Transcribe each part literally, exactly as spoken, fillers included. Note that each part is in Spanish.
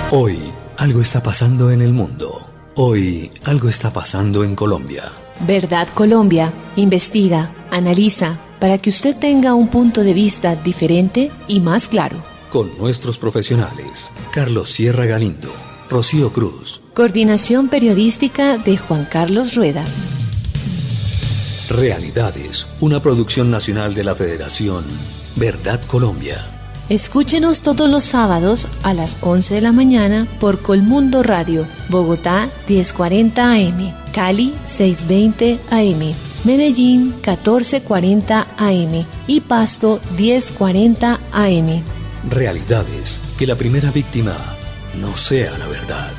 Hoy algo está pasando en el mundo. Hoy algo está pasando en Colombia. Verdad Colombia investiga, analiza, para que usted tenga un punto de vista diferente y más claro. Con nuestros profesionales, Carlos Sierra Galindo, Rocío Cruz. Coordinación periodística de Juan Carlos Rueda. Realidades, una producción nacional de la Federación Verdad Colombia. Escúchenos todos los sábados a las once de la mañana por Colmundo Radio, Bogotá diez cuarenta A M, Cali seiscientos veinte A M, Medellín catorce cuarenta A M y Pasto diez cuarenta A M. Realidades, que la primera víctima no sea la verdad.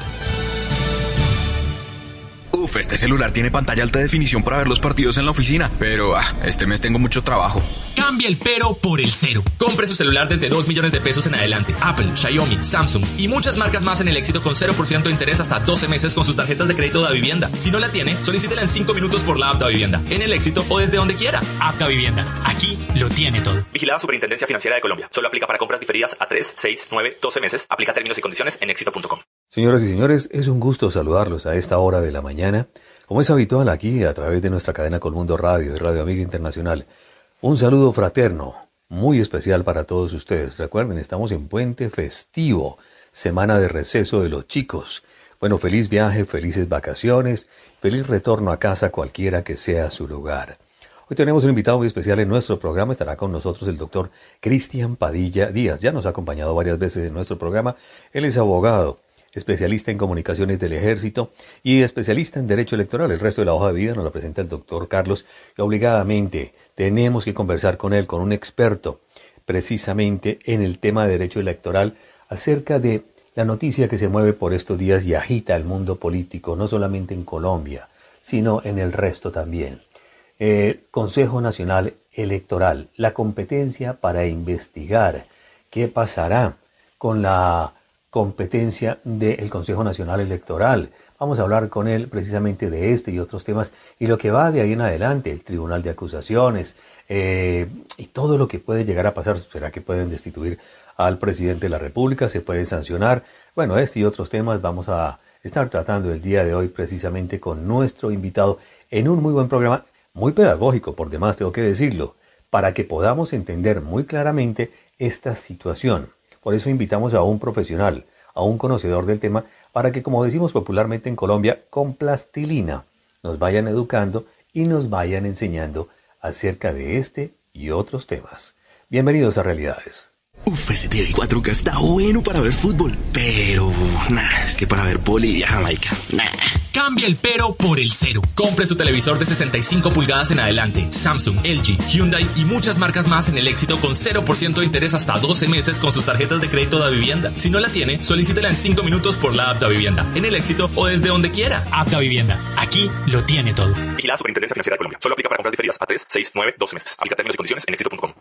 Uf, este celular tiene pantalla alta definición para ver los partidos en la oficina, pero ah, este mes tengo mucho trabajo. Cambia el pero por el cero. Compre su celular desde dos millones de pesos en adelante. Apple, Xiaomi, Samsung y muchas marcas más en el Éxito con cero por ciento de interés hasta doce meses con sus tarjetas de crédito Da Vivienda. Si no la tiene, solicítela en cinco minutos por la app Da Vivienda, en el Éxito o desde donde quiera. App Da Vivienda. Aquí lo tiene todo. Vigilada Superintendencia Financiera de Colombia. Solo aplica para compras diferidas a tres, seis, nueve, doce meses. Aplica términos y condiciones en éxito punto com. Señoras y señores, es un gusto saludarlos a esta hora de la mañana, como es habitual aquí a través de nuestra cadena Colmundo Radio y Radio Amiga Internacional. Un saludo fraterno, muy especial para todos ustedes. Recuerden, estamos en puente festivo, semana de receso de los chicos. Bueno, feliz viaje, felices vacaciones, feliz retorno a casa cualquiera que sea su lugar. Hoy tenemos un invitado muy especial en nuestro programa. Estará con nosotros el doctor Cristian Padilla Díaz. Ya nos ha acompañado varias veces en nuestro programa. Él es abogado, especialista en comunicaciones del Ejército y especialista en Derecho Electoral. El resto de la hoja de vida nos la presenta el doctor Carlos, y obligadamente tenemos que conversar con él, con un experto, precisamente en el tema de Derecho Electoral, acerca de la noticia que se mueve por estos días y agita el mundo político, no solamente en Colombia, sino en el resto también. Eh, Consejo Nacional Electoral, la competencia para investigar qué pasará con la competencia del Consejo Nacional Electoral. Vamos a hablar con él precisamente de este y otros temas y lo que va de ahí en adelante, el Tribunal de Acusaciones eh, y todo lo que puede llegar a pasar. ¿Será que pueden destituir al presidente de la República? ¿Se puede sancionar? Bueno, este y otros temas vamos a estar tratando el día de hoy precisamente con nuestro invitado en un muy buen programa, muy pedagógico por demás, tengo que decirlo, para que podamos entender muy claramente esta situación. Por eso invitamos a un profesional, a un conocedor del tema, para que, como decimos popularmente en Colombia, con plastilina nos vayan educando y nos vayan enseñando acerca de este y otros temas. Bienvenidos a Realidades. Uf, ese T V cuatro K está bueno para ver fútbol, pero nah, es que para ver Bolivia, Jamaica, nah. Cambia el pero por el cero. Compre su televisor de sesenta y cinco pulgadas en adelante. Samsung, L G, Hyundai y muchas marcas más en el Éxito con cero por ciento de interés hasta doce meses con sus tarjetas de crédito Da Vivienda. Si no la tiene, solicítela en cinco minutos por la app Da Vivienda, en el Éxito o desde donde quiera. App Da Vivienda. Aquí lo tiene todo. Vigilada Superintendencia Financiera de Colombia. Solo aplica para compras diferidas a tres, seis, nueve, doce meses. Aplica términos y condiciones en éxito punto com.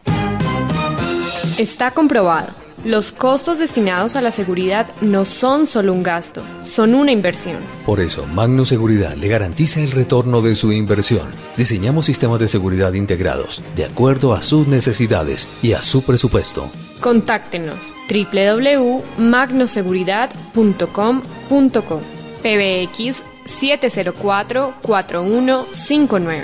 Está comprobado. Los costos destinados a la seguridad no son solo un gasto, son una inversión. Por eso, Magno Seguridad le garantiza el retorno de su inversión. Diseñamos sistemas de seguridad integrados, de acuerdo a sus necesidades y a su presupuesto. Contáctenos doble u doble u doble u punto magnoseguridad punto com punto co, P B X siete cero cuatro, cuatro uno cinco nueve.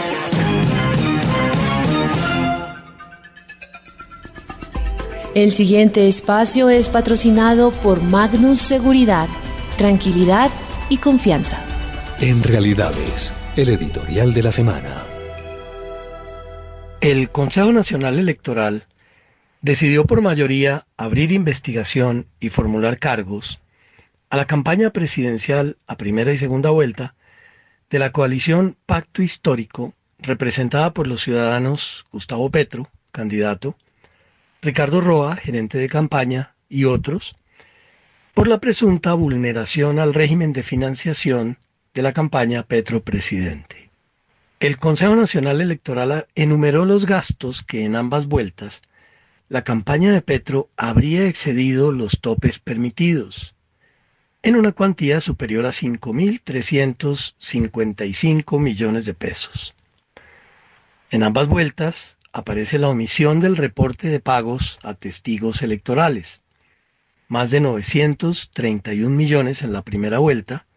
El siguiente espacio es patrocinado por Magnus Seguridad, tranquilidad y confianza. En Realidades, el editorial de la semana. El Consejo Nacional Electoral decidió por mayoría abrir investigación y formular cargos a la campaña presidencial a primera y segunda vuelta de la coalición Pacto Histórico, representada por los ciudadanos Gustavo Petro, candidato, Ricardo Roa, gerente de campaña, y otros, por la presunta vulneración al régimen de financiación de la campaña Petro Presidente. El Consejo Nacional Electoral enumeró los gastos que en ambas vueltas la campaña de Petro habría excedido los topes permitidos, en una cuantía superior a cinco mil trescientos cincuenta y cinco millones de pesos. En ambas vueltas aparece la omisión del reporte de pagos a testigos electorales. más de novecientos treinta y un millones en la primera vuelta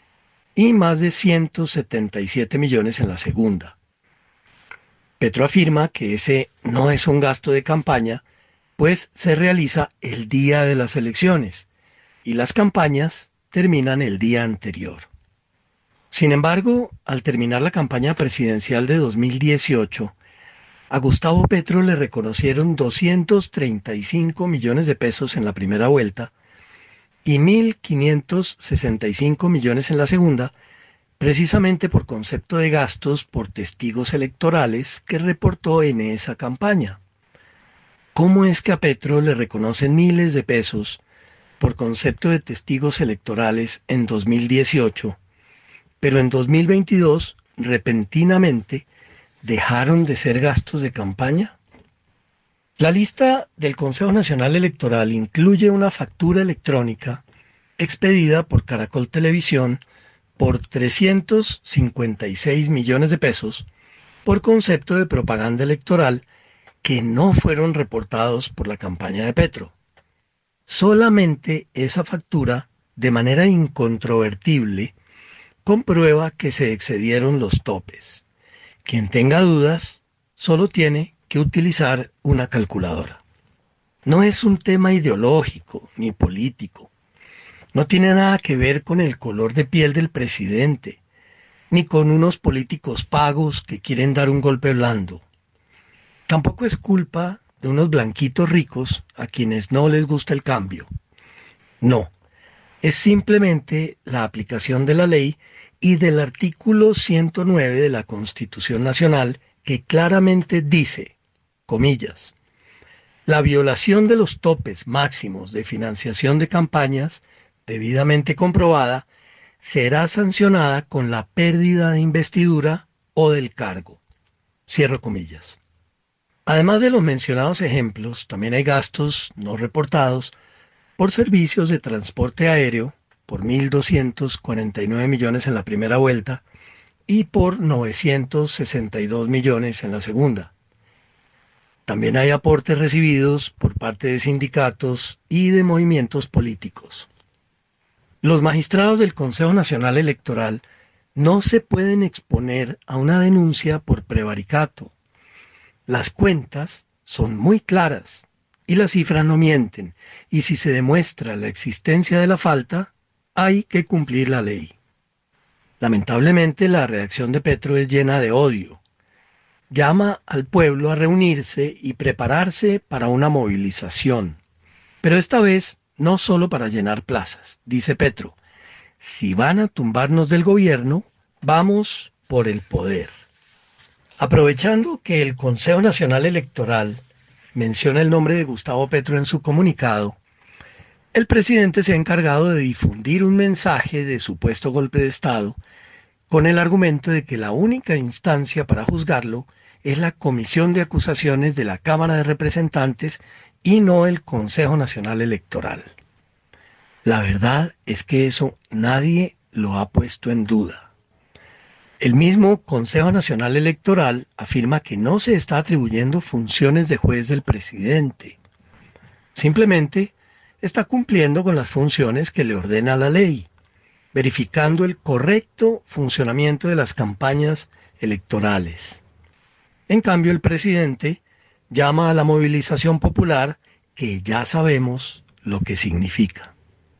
y más de ciento setenta y siete millones en la segunda. Petro afirma que ese no es un gasto de campaña, pues se realiza el día de las elecciones y las campañas terminan el día anterior. Sin embargo, al terminar la campaña presidencial de dos mil dieciocho, a Gustavo Petro le reconocieron doscientos treinta y cinco millones de pesos en la primera vuelta y mil quinientos sesenta y cinco millones en la segunda, precisamente por concepto de gastos por testigos electorales que reportó en esa campaña. ¿Cómo es que a Petro le reconocen miles de pesos por concepto de testigos electorales en dos mil dieciocho, pero en dos mil veintidós, repentinamente, dejaron de ser gastos de campaña? La lista del Consejo Nacional Electoral incluye una factura electrónica expedida por Caracol Televisión por trescientos cincuenta y seis millones de pesos por concepto de propaganda electoral que no fueron reportados por la campaña de Petro. Solamente esa factura, de manera incontrovertible, comprueba que se excedieron los topes. Quien tenga dudas, solo tiene que utilizar una calculadora. No es un tema ideológico ni político. No tiene nada que ver con el color de piel del presidente, ni con unos políticos pagos que quieren dar un golpe blando. Tampoco es culpa de unos blanquitos ricos a quienes no les gusta el cambio. No, es simplemente la aplicación de la ley y del artículo ciento nueve de la Constitución Nacional que claramente dice, comillas, la violación de los topes máximos de financiación de campañas debidamente comprobada será sancionada con la pérdida de investidura o del cargo. Cierro comillas. Además de los mencionados ejemplos, también hay gastos no reportados por servicios de transporte aéreo por mil doscientos cuarenta y nueve millones en la primera vuelta y por novecientos sesenta y dos millones en la segunda. También hay aportes recibidos por parte de sindicatos y de movimientos políticos. Los magistrados del Consejo Nacional Electoral no se pueden exponer a una denuncia por prevaricato. Las cuentas son muy claras y las cifras no mienten, y si se demuestra la existencia de la falta, hay que cumplir la ley. Lamentablemente, la reacción de Petro es llena de odio. Llama al pueblo a reunirse y prepararse para una movilización. Pero esta vez no solo para llenar plazas, dice Petro. Si van a tumbarnos del gobierno, vamos por el poder. Aprovechando que el Consejo Nacional Electoral menciona el nombre de Gustavo Petro en su comunicado, el presidente se ha encargado de difundir un mensaje de supuesto golpe de Estado con el argumento de que la única instancia para juzgarlo es la Comisión de Acusaciones de la Cámara de Representantes y no el Consejo Nacional Electoral. La verdad es que eso nadie lo ha puesto en duda. El mismo Consejo Nacional Electoral afirma que no se está atribuyendo funciones de juez del presidente. Simplemente está cumpliendo con las funciones que le ordena la ley, verificando el correcto funcionamiento de las campañas electorales. En cambio, el presidente llama a la movilización popular, que ya sabemos lo que significa.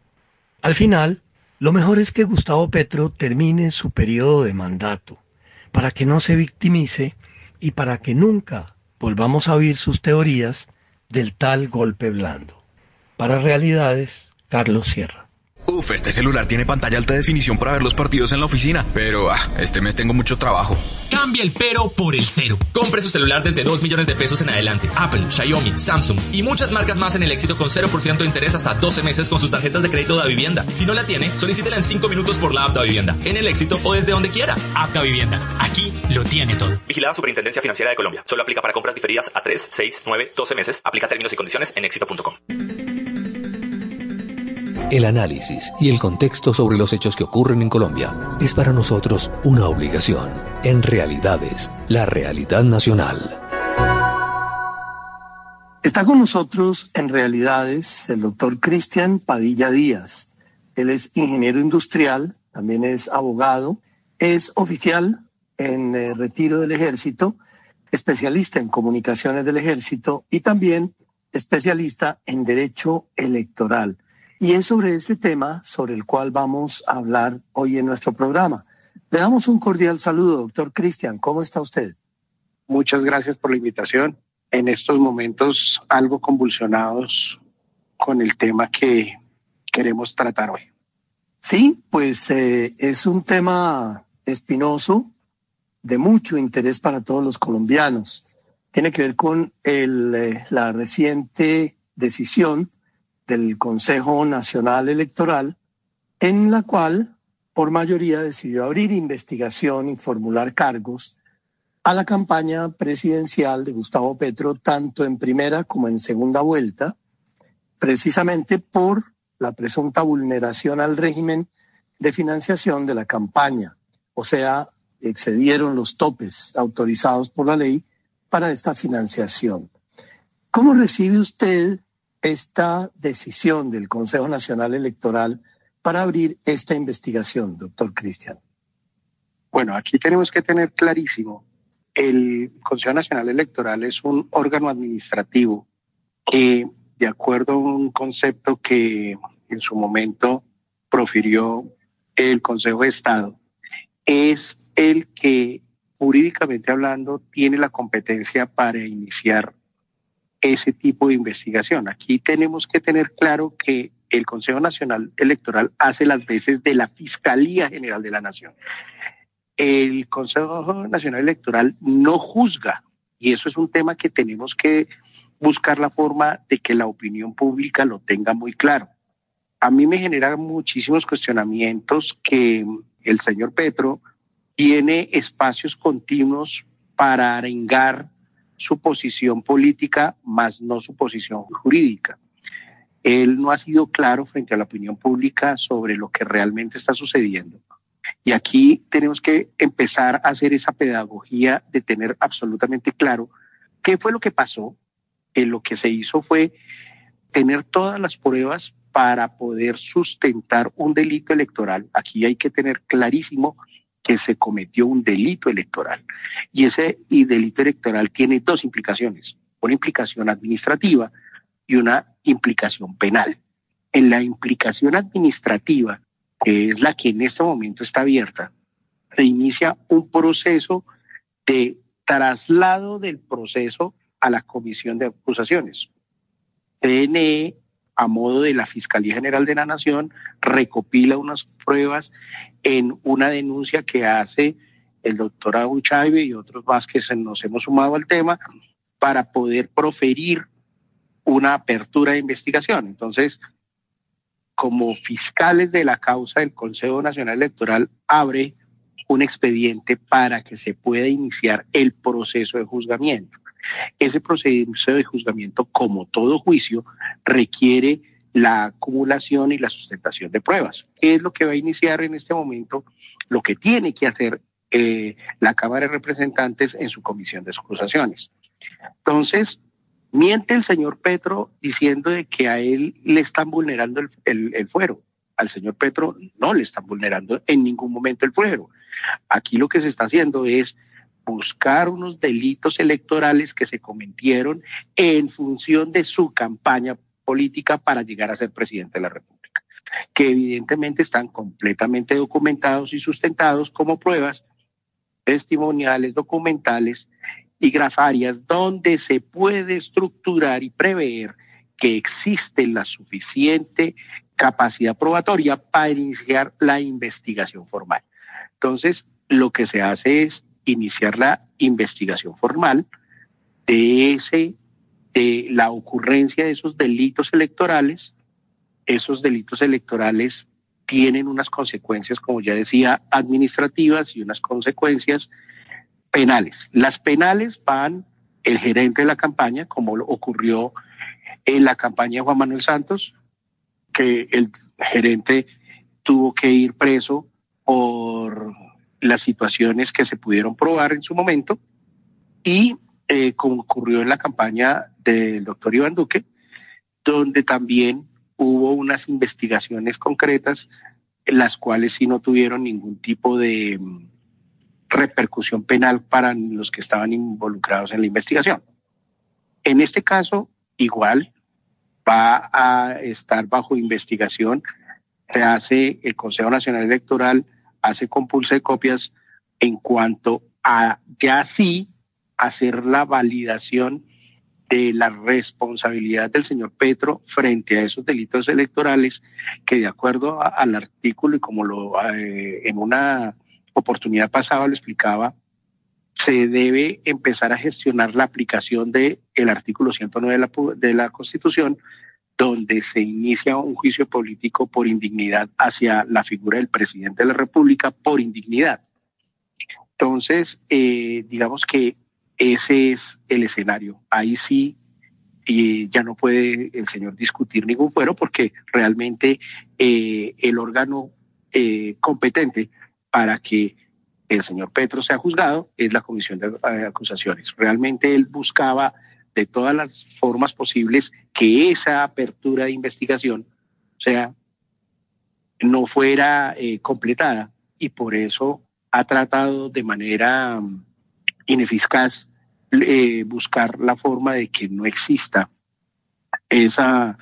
Al final, lo mejor es que Gustavo Petro termine su periodo de mandato, para que no se victimice y para que nunca volvamos a oír sus teorías del tal golpe blando. Para Realidades, Carlos Sierra. Uf, este celular tiene pantalla alta definición para ver los partidos en la oficina, pero ah, este mes tengo mucho trabajo. Cambia el pero por el cero. Compre su celular desde dos millones de pesos en adelante. Apple, Xiaomi, Samsung y muchas marcas más en el éxito con cero por ciento de interés hasta doce meses con sus tarjetas de crédito de Vivienda. Si no la tiene, solicítela en cinco minutos por la app de Vivienda, en el éxito o desde donde quiera. App de Vivienda. Aquí lo tiene todo. Vigilada Superintendencia Financiera de Colombia. Solo aplica para compras diferidas a tres, seis, nueve, doce meses. Aplica términos y condiciones en éxito punto com. El análisis y el contexto sobre los hechos que ocurren en Colombia es para nosotros una obligación. En Realidades, la realidad nacional. Está con nosotros en Realidades el doctor Cristian Padilla Díaz. Él es ingeniero industrial, también es abogado, es oficial en eh, retiro del ejército, especialista en comunicaciones del ejército y también especialista en derecho electoral. Y es sobre este tema sobre el cual vamos a hablar hoy en nuestro programa. Le damos un cordial saludo, doctor Cristian. ¿Cómo está usted? Muchas gracias por la invitación. En estos momentos algo convulsionados con el tema que queremos tratar hoy. Sí, pues eh, es un tema espinoso, de mucho interés para todos los colombianos. Tiene que ver con el, eh, la reciente decisión del Consejo Nacional Electoral, en la cual por mayoría decidió abrir investigación y formular cargos a la campaña presidencial de Gustavo Petro, tanto en primera como en segunda vuelta, precisamente por la presunta vulneración al régimen de financiación de la campaña. O sea, excedieron los topes autorizados por la ley para esta financiación. ¿Cómo recibe usted esta decisión del Consejo Nacional Electoral para abrir esta investigación, doctor Cristian? Bueno, aquí tenemos que tener clarísimo. El Consejo Nacional Electoral es un órgano administrativo que, de acuerdo a un concepto que en su momento profirió el Consejo de Estado, es el que, jurídicamente hablando, tiene la competencia para iniciar ese tipo de investigación. Aquí tenemos que tener claro que el Consejo Nacional Electoral hace las veces de la Fiscalía General de la Nación. El Consejo Nacional Electoral no juzga, y eso es un tema que tenemos que buscar la forma de que la opinión pública lo tenga muy claro. A mí me generan muchísimos cuestionamientos que el señor Petro tiene espacios continuos para arengar su posición política, más no su posición jurídica. Él no ha sido claro frente a la opinión pública sobre lo que realmente está sucediendo. Y aquí tenemos que empezar a hacer esa pedagogía de tener absolutamente claro qué fue lo que pasó. Que lo que se hizo fue tener todas las pruebas para poder sustentar un delito electoral. Aquí hay que tener clarísimo que se cometió un delito electoral. Y ese y delito electoral tiene dos implicaciones, una implicación administrativa y una implicación penal. En la implicación administrativa, que es la que en este momento está abierta, se inicia un proceso de traslado del proceso a la Comisión de Acusaciones. C N E, a modo de la Fiscalía General de la Nación, recopila unas pruebas en una denuncia que hace el doctor Abuchaibe y otros más que se nos hemos sumado al tema para poder proferir una apertura de investigación. Entonces, como fiscales de la causa, el Consejo Nacional Electoral abre un expediente para que se pueda iniciar el proceso de juzgamiento. Ese proceso de juzgamiento, como todo juicio, requiere la acumulación y la sustentación de pruebas. ¿Qué es lo que va a iniciar en este momento? Lo que tiene que hacer eh, la Cámara de Representantes en su comisión de acusaciones. Entonces, miente el señor Petro diciendo de que a él le están vulnerando el, el, el fuero. Al señor Petro no le están vulnerando en ningún momento el fuero. Aquí lo que se está haciendo es buscar unos delitos electorales que se cometieron en función de su campaña política para llegar a ser presidente de la República, que evidentemente están completamente documentados y sustentados como pruebas testimoniales, documentales y grafarias, donde se puede estructurar y prever que existe la suficiente capacidad probatoria para iniciar la investigación formal. Entonces, lo que se hace es iniciar la investigación formal de ese, de la ocurrencia de esos delitos electorales. Esos delitos electorales tienen unas consecuencias, como ya decía, administrativas y unas consecuencias penales. Las penales van el gerente de la campaña, como ocurrió en la campaña de Juan Manuel Santos, que el gerente tuvo que ir preso por las situaciones que se pudieron probar en su momento, y eh, como ocurrió en la campaña del doctor Iván Duque, donde también hubo unas investigaciones concretas, las cuales sí no tuvieron ningún tipo de repercusión penal para los que estaban involucrados en la investigación. En este caso, igual va a estar bajo investigación. Se hace el Consejo Nacional Electoral, hace compulsa de copias en cuanto a ya sí hacer la validación de la responsabilidad del señor Petro frente a esos delitos electorales, que de acuerdo a, al artículo y como lo eh, en una oportunidad pasada lo explicaba, se debe empezar a gestionar la aplicación del artículo ciento nueve de la, de la Constitución, donde se inicia un juicio político por indignidad hacia la figura del presidente de la República por indignidad. Entonces, eh, digamos que ese es el escenario. Ahí sí y ya no puede el señor discutir ningún fuero, porque realmente eh, el órgano eh, competente para que el señor Petro sea juzgado es la Comisión de Acusaciones. Realmente él buscaba de todas las formas posibles que esa apertura de investigación, o sea, no fuera eh, completada, y por eso ha tratado de manera um, ineficaz eh, buscar la forma de que no exista esa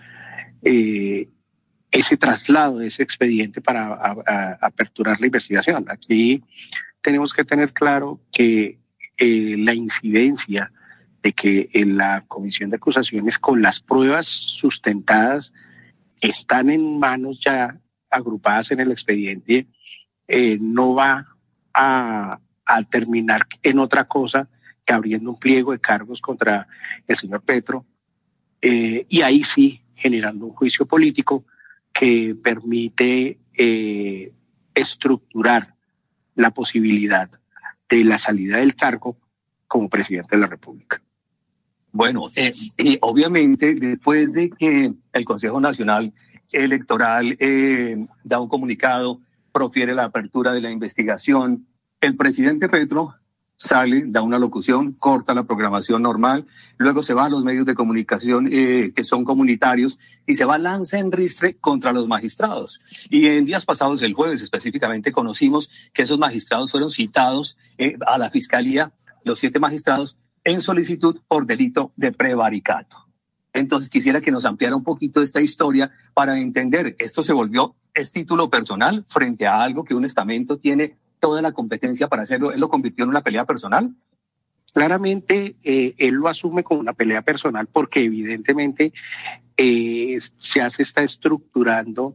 eh, ese traslado de ese expediente para a, a, aperturar la investigación. Aquí tenemos que tener claro que eh, la incidencia de que en la Comisión de Acusaciones, con las pruebas sustentadas, están en manos ya agrupadas en el expediente, eh, no va a, a terminar en otra cosa que abriendo un pliego de cargos contra el señor Petro, eh, y ahí sí generando un juicio político que permite eh, estructurar la posibilidad de la salida del cargo como presidente de la República. Bueno, eh, y obviamente después de que el Consejo Nacional Electoral eh, da un comunicado, profiere la apertura de la investigación, el presidente Petro sale, da una locución, corta la programación normal, luego se va a los medios de comunicación eh, que son comunitarios y se va lanza en ristre contra los magistrados. Y en días pasados, el jueves específicamente, conocimos que esos magistrados fueron citados eh, a la Fiscalía, los siete magistrados, en solicitud por delito de prevaricato. Entonces quisiera que nos ampliara un poquito esta historia para entender, ¿esto se volvió, es título personal frente a algo que un estamento tiene toda la competencia para hacerlo? ¿Él lo convirtió en una pelea personal? Claramente eh, él lo asume como una pelea personal porque evidentemente eh, ya se está estructurando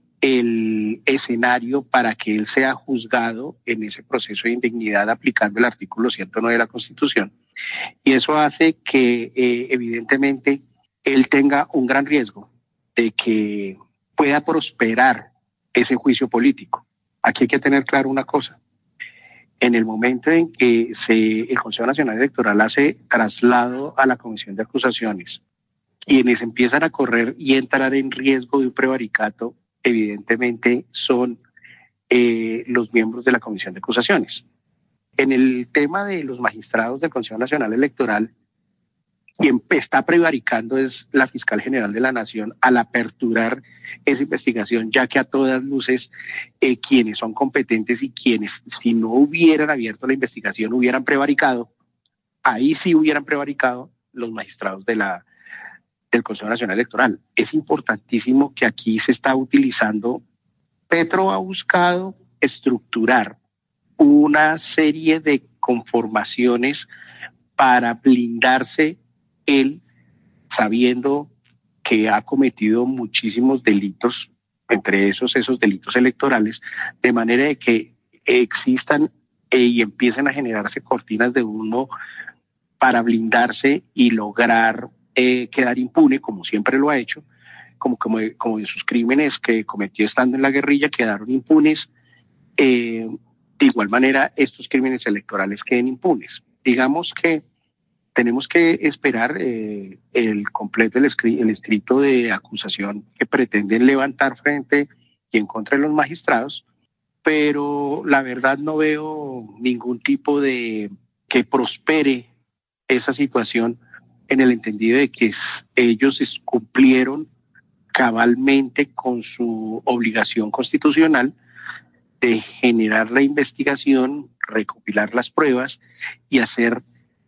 el escenario para que él sea juzgado en ese proceso de indignidad aplicando el artículo ciento nueve de la Constitución. Y eso hace que eh, evidentemente él tenga un gran riesgo de que pueda prosperar ese juicio político. Aquí hay que tener claro una cosa. En el momento en que se, el Consejo Nacional Electoral hace traslado a la Comisión de Acusaciones, quienes empiezan a correr y entrar en riesgo de un prevaricato, evidentemente son eh, los miembros de la Comisión de Acusaciones. En el tema de los magistrados del Consejo Nacional Electoral, quien está prevaricando es la Fiscal General de la Nación al aperturar esa investigación, ya que a todas luces eh, quienes son competentes y quienes, si no hubieran abierto la investigación, hubieran prevaricado, ahí sí hubieran prevaricado los magistrados de la, del Consejo Nacional Electoral. Es importantísimo que aquí se está utilizando, Petro ha buscado estructurar una serie de conformaciones para blindarse él, sabiendo que ha cometido muchísimos delitos, entre esos esos delitos electorales, de manera de que existan eh, y empiecen a generarse cortinas de humo para blindarse y lograr eh, quedar impune, como siempre lo ha hecho, como, como, como sus crímenes que cometió estando en la guerrilla quedaron impunes. Eh, de igual manera, estos crímenes electorales queden impunes. Digamos que tenemos que esperar eh, el completo, el, escri el escrito de acusación que pretenden levantar frente y en contra de los magistrados, pero la verdad no veo ningún tipo de que prospere esa situación en el entendido de que ellos cumplieron cabalmente con su obligación constitucional de generar la investigación, recopilar las pruebas y hacer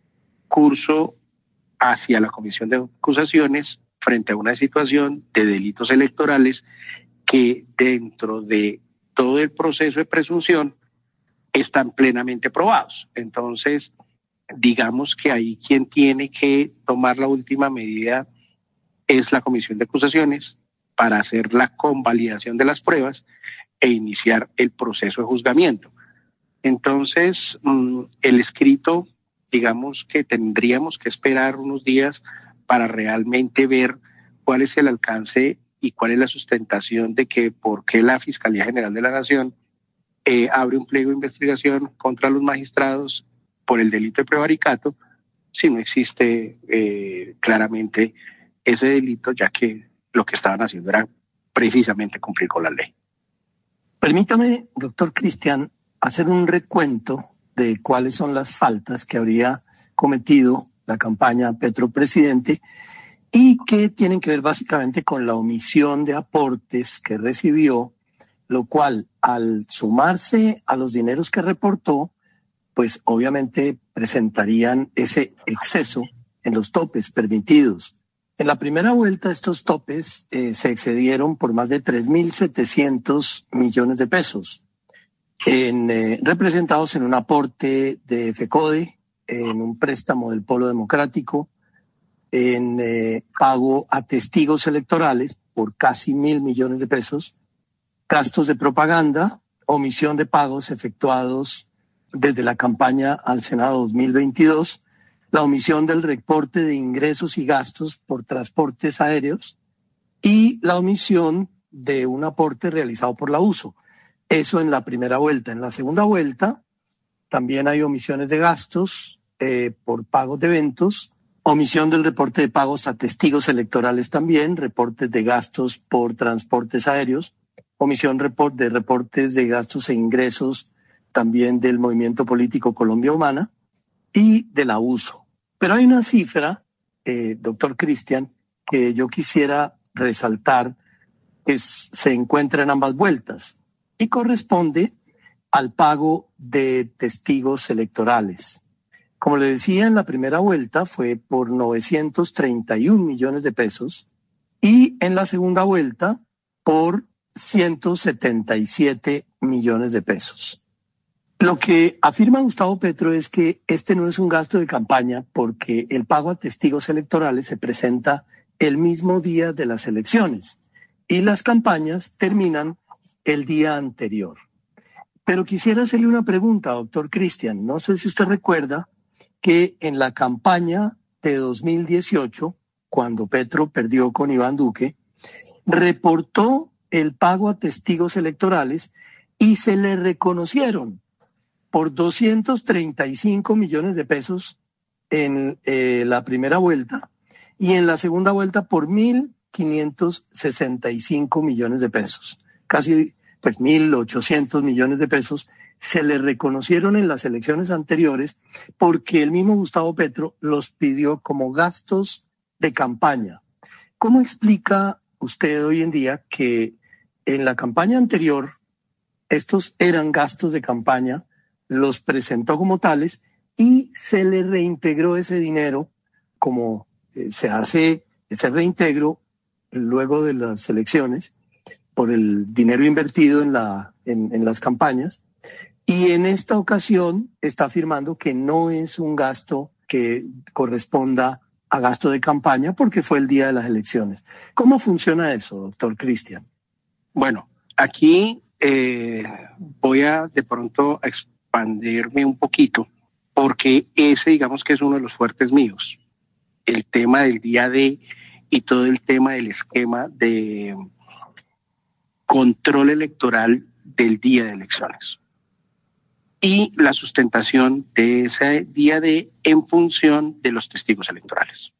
curso hacia la Comisión de Acusaciones frente a una situación de delitos electorales que dentro de todo el proceso de presunción están plenamente probados. Entonces, digamos que ahí quien tiene que tomar la última medida es la Comisión de Acusaciones para hacer la convalidación de las pruebas e iniciar el proceso de juzgamiento. Entonces, el escrito, digamos que tendríamos que esperar unos días para realmente ver cuál es el alcance y cuál es la sustentación de que por qué la Fiscalía General de la Nación eh, abre un pliego de investigación contra los magistrados por el delito de prevaricato si no existe eh, claramente ese delito, ya que lo que estaban haciendo era precisamente cumplir con la ley. Permítame, doctor Cristian, hacer un recuento de cuáles son las faltas que habría cometido la campaña Petro Presidente y que tienen que ver básicamente con la omisión de aportes que recibió, lo cual al sumarse a los dineros que reportó, pues obviamente presentarían ese exceso en los topes permitidos. En la primera vuelta estos topes eh, se excedieron por más de tres mil setecientos millones de pesos, en, eh, representados en un aporte de FECODE, en un préstamo del Polo Democrático, en eh, pago a testigos electorales por casi mil millones de pesos, gastos de propaganda, omisión de pagos efectuados desde la campaña al Senado dos mil veintidós, la omisión del reporte de ingresos y gastos por transportes aéreos y la omisión de un aporte realizado por la U S O. Eso en la primera vuelta. En la segunda vuelta también hay omisiones de gastos eh, por pagos de eventos, omisión del reporte de pagos a testigos electorales también, reportes de gastos por transportes aéreos, omisión de reportes de gastos e ingresos también del Movimiento Político Colombia Humana y de la U S O. Pero hay una cifra, eh, doctor Cristian, que yo quisiera resaltar que se encuentra en ambas vueltas y corresponde al pago de testigos electorales. Como le decía, en la primera vuelta fue por novecientos treinta y un millones de pesos y en la segunda vuelta por ciento setenta y siete millones de pesos. Lo que afirma Gustavo Petro es que este no es un gasto de campaña porque el pago a testigos electorales se presenta el mismo día de las elecciones y las campañas terminan el día anterior. Pero quisiera hacerle una pregunta, doctor Cristian. No sé si usted recuerda que en la campaña de dos mil dieciocho, cuando Petro perdió con Iván Duque, reportó el pago a testigos electorales y se le reconocieron por doscientos treinta y cinco millones de pesos en eh, la primera vuelta y en la segunda vuelta por mil quinientos sesenta y cinco millones de pesos. Casi pues mil ochocientos millones de pesos se le reconocieron en las elecciones anteriores porque el mismo Gustavo Petro los pidió como gastos de campaña. ¿Cómo explica usted hoy en día que en la campaña anterior estos eran gastos de campaña, los presentó como tales y se le reintegró ese dinero como eh, se hace ese reintegro luego de las elecciones por el dinero invertido en, la, en, en las campañas? Y en esta ocasión está afirmando que no es un gasto que corresponda a gasto de campaña porque fue el día de las elecciones. ¿Cómo funciona eso, doctor Cristian? Bueno, aquí eh, voy a de pronto a expandirme un poquito porque ese digamos que es uno de los fuertes míos. El tema del día D y todo el tema del esquema de control electoral del día de elecciones y la sustentación de ese día D en función de los testigos electorales.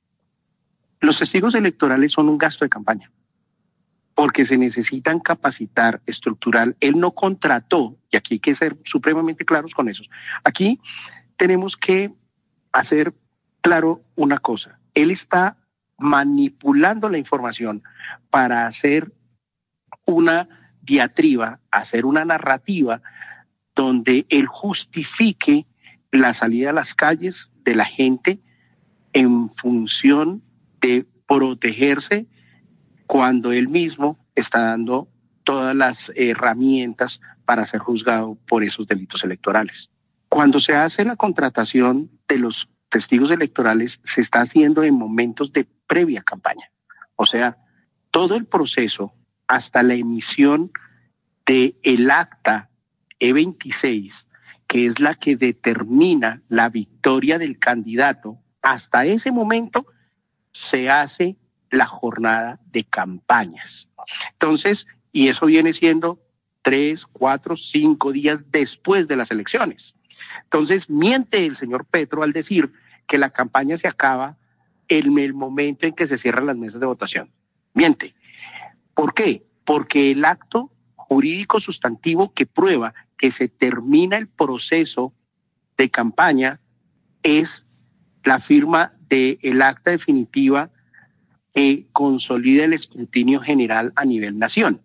Los testigos electorales son un gasto de campaña porque se necesitan capacitar, estructural. Él no contrató, y aquí hay que ser supremamente claros con eso. Aquí tenemos que hacer claro una cosa, él está manipulando la información para hacer una diatriba, hacer una narrativa donde él justifique la salida a las calles de la gente en función de protegerse cuando él mismo está dando todas las herramientas para ser juzgado por esos delitos electorales. Cuando se hace la contratación de los testigos electorales, se está haciendo en momentos de previa campaña. O sea, todo el proceso hasta la emisión del acta E veintiséis, que es la que determina la victoria del candidato, hasta ese momento se hace la jornada de campañas. Entonces, y eso viene siendo tres, cuatro, cinco días después de las elecciones. Entonces, miente el señor Petro al decir que la campaña se acaba en el momento en que se cierran las mesas de votación. Miente. ¿Por qué? Porque el acto jurídico sustantivo que prueba que se termina el proceso de campaña es la firma del acta definitiva que consolida el escrutinio general a nivel nación.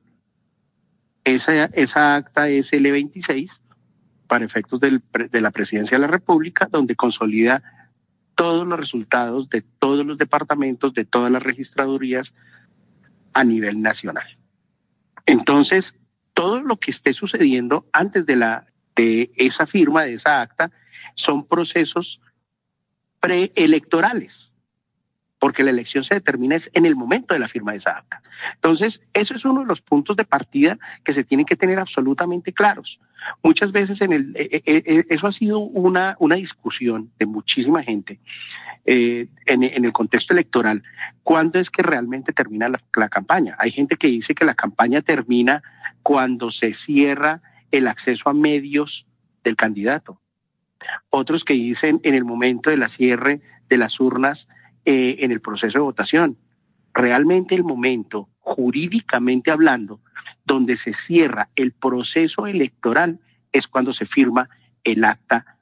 Esa, esa acta es el E veintiséis, para efectos del, de la Presidencia de la República, donde consolida todos los resultados de todos los departamentos, de todas las registradurías a nivel nacional. Entonces, todo lo que esté sucediendo antes de, la, de esa firma, de esa acta, son procesos preelectorales, porque la elección se determina es en el momento de la firma de esa acta. Entonces, eso es uno de los puntos de partida que se tienen que tener absolutamente claros. Muchas veces en el, eh, eh, eso ha sido una, una discusión de muchísima gente eh, en, en el contexto electoral. ¿Cuándo es que realmente termina la, la campaña? Hay gente que dice que la campaña termina cuando se cierra el acceso a medios del candidato. Otros que dicen en el momento de la cierre de las urnas eh, en el proceso de votación. Realmente el momento, jurídicamente hablando, donde se cierra el proceso electoral es cuando se firma el acta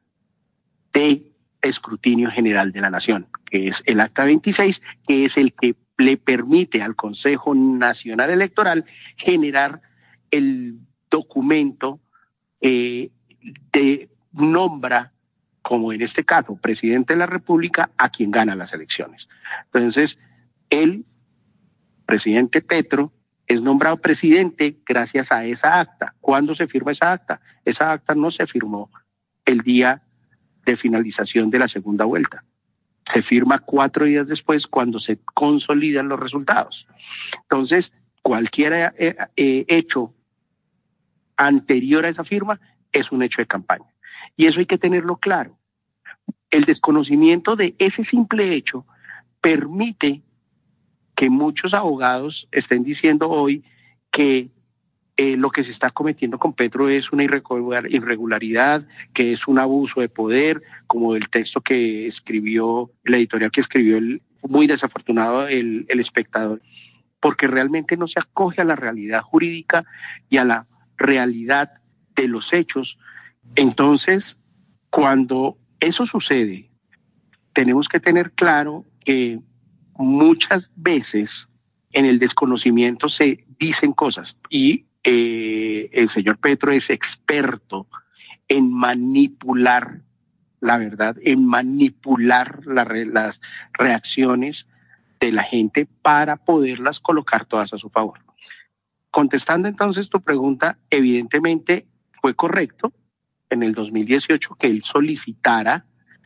de escrutinio general de la nación, que es el acta veintiséis, que es el que le permite al Consejo Nacional Electoral generar el documento eh, de nombra, como en este caso, presidente de la República, a quien gana las elecciones. Entonces, el presidente Petro es nombrado presidente gracias a esa acta. ¿Cuándo se firma esa acta? Esa acta no se firmó el día de finalización de la segunda vuelta. Se firma cuatro días después cuando se consolidan los resultados. Entonces, cualquier eh, eh, hecho anterior a esa firma es un hecho de campaña. Y eso hay que tenerlo claro. El desconocimiento de ese simple hecho permite que muchos abogados estén diciendo hoy que eh, lo que se está cometiendo con Petro es una irregularidad, que es un abuso de poder, como el texto que escribió, la editorial que escribió el muy desafortunado el, el Espectador, porque realmente no se acoge a la realidad jurídica y a la realidad de los hechos. Entonces, cuando eso sucede, tenemos que tener claro que muchas veces en el desconocimiento se dicen cosas y eh, el señor Petro es experto en manipular la verdad, en manipular la, las reacciones de la gente para poderlas colocar todas a su favor. Contestando entonces tu pregunta, evidentemente fue correcto en el dos mil dieciocho que él solicitara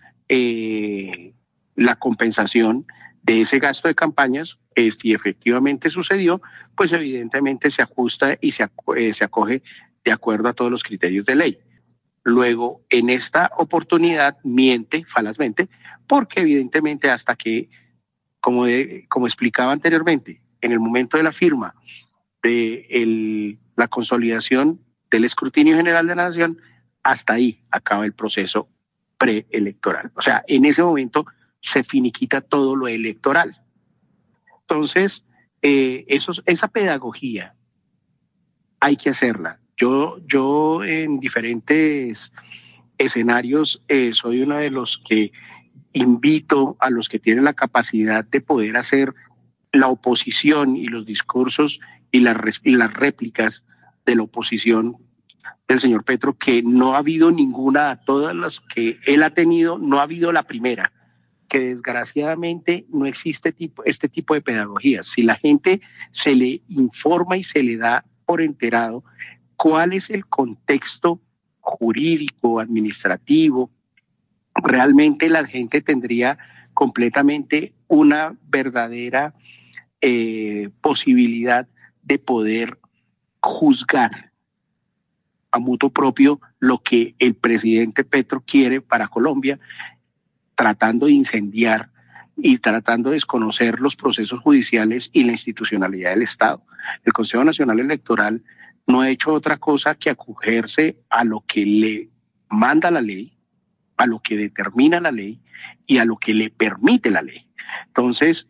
eh, la compensación de ese gasto de campañas. Eh, si efectivamente sucedió, pues evidentemente se ajusta y se, eh, se acoge de acuerdo a todos los criterios de ley. Luego, en esta oportunidad miente falazmente, porque evidentemente hasta que, como, de, como explicaba anteriormente, en el momento de la firma de el, la consolidación del escrutinio general de la nación, hasta ahí acaba el proceso preelectoral. O sea, en ese momento se finiquita todo lo electoral. Entonces, eh, eso, esa pedagogía hay que hacerla. Yo, yo en diferentes escenarios eh, soy uno de los que invito a los que tienen la capacidad de poder hacer la oposición y los discursos y las, y las réplicas de la oposición del señor Petro, que no ha habido ninguna, a todas las que él ha tenido, no ha habido la primera, que desgraciadamente no existe tipo, este tipo de pedagogía. Si la gente se le informa y se le da por enterado cuál es el contexto jurídico, administrativo, realmente la gente tendría completamente una verdadera eh, posibilidad de poder juzgar a mutuo propio lo que el presidente Petro quiere para Colombia, tratando de incendiar y tratando de desconocer los procesos judiciales y la institucionalidad del Estado. El Consejo Nacional Electoral no ha hecho otra cosa que acogerse a lo que le manda la ley, a lo que determina la ley y a lo que le permite la ley. Entonces,